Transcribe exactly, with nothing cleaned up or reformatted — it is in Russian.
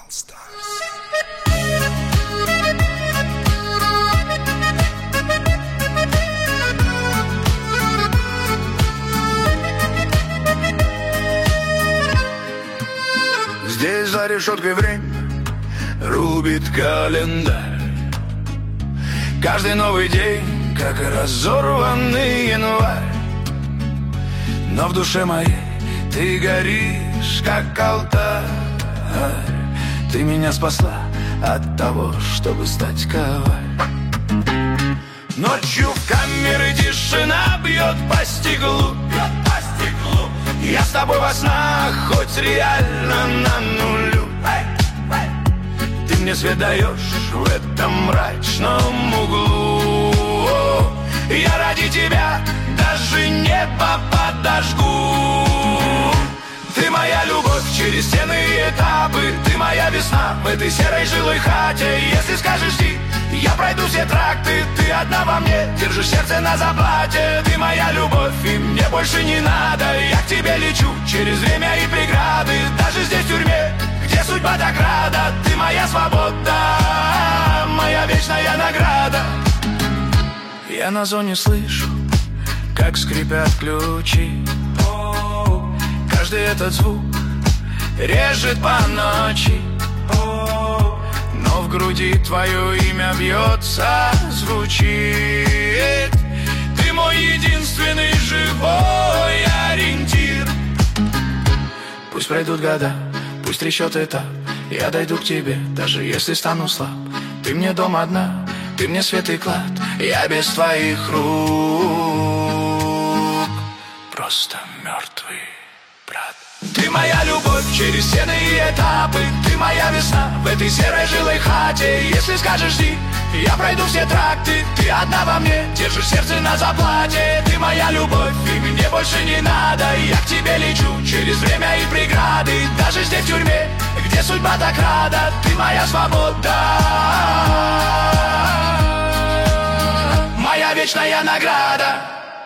All Stars. Здесь за решеткой время рубит календарь. Каждый новый день, как разорванный январь. Но в душе моей ты горишь, как алтарь. Ты меня спасла от того, чтобы стать коварь. Ночью в камере тишина бьет по стеклу, бьет по стеклу. Я с тобой во снах, хоть реально на нулю. Ты мне свет даешь в этом мрачном углу. Я ради тебя даже небо подожгу. Ты моя любовь через стены и этапы. Ты моя весна в этой серой жилой хате. Если скажешь ты, я пройду все тракты. Ты одна во мне, держишь сердце на заплате. Ты моя любовь, и мне больше не надо. Я к тебе лечу через время и преграды. Даже здесь в тюрьме, где судьба так рада. Ты моя свобода, моя вечная награда. Я на зоне слышу, как скрипят ключи. Каждый этот звук режет по ночи. Но в груди твое имя бьется, звучит. Ты мой единственный живой ориентир. Пусть пройдут года, пусть трещет этап. Я дойду к тебе, даже если стану слаб. Ты мне дом одна, ты мне свет и клад. Я без твоих рук просто мертвый брат. Ты моя любовь через стены и этапы. Ты моя весна в этой серой жилой хате. Если скажешь ты, я пройду все тракты. Ты одна во мне, держишь сердце на заплате. Ты моя любовь, и мне больше не надо. Я к тебе лечу через время и преграды. Даже здесь в тюрьме, где судьба так рада. Ты моя свобода, моя вечная награда.